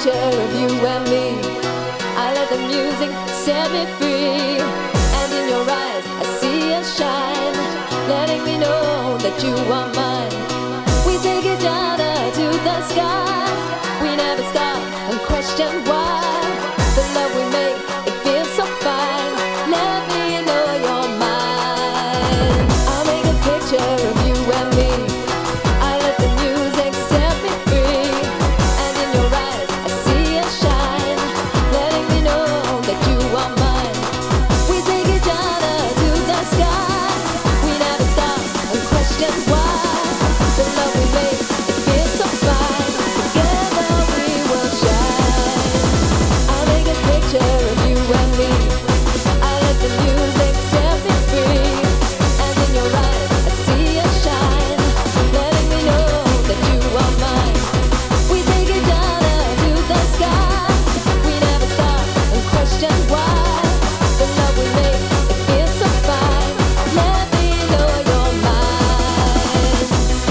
picture of you and me. I let the music set me free, and in your eyes I see a shine, letting me know that you are mine. We take each other to the sky, we never stop and question why. The love we make, it feels so fine. Let me know you're mine. I'll make a picture of you and me. I let the music set me free, and in your eyes I see a shine, letting me know that you are mine. We take each other to the sky, we never stop and question why. The love we make, it feels so fine. Together we will shine. I'll make a picture of you and me. I let the music set me free, and in your eyes I see a shine, letting me know that you are mine. We take each other to the sky, we never stop and question why. The love we make, it feels so fine. Let me know you're mine.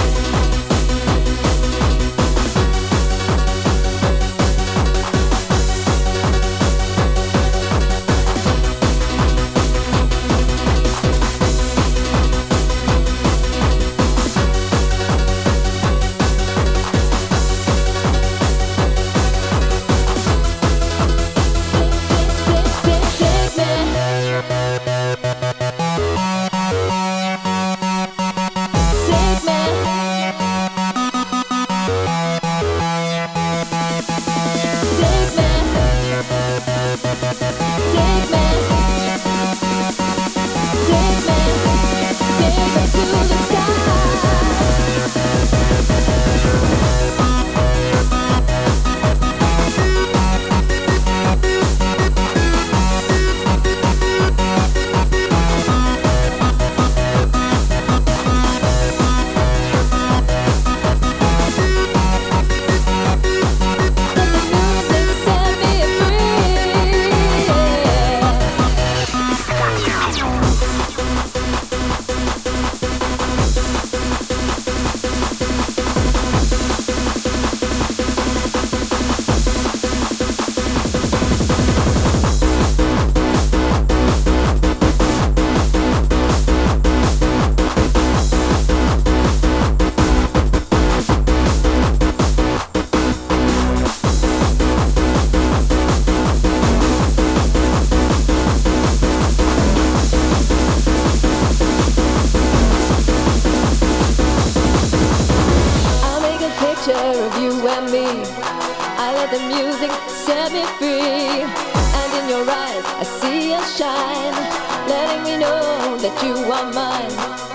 Of you and me, I let the music set me free, and in your eyes I see a shine, letting me know that you are mine.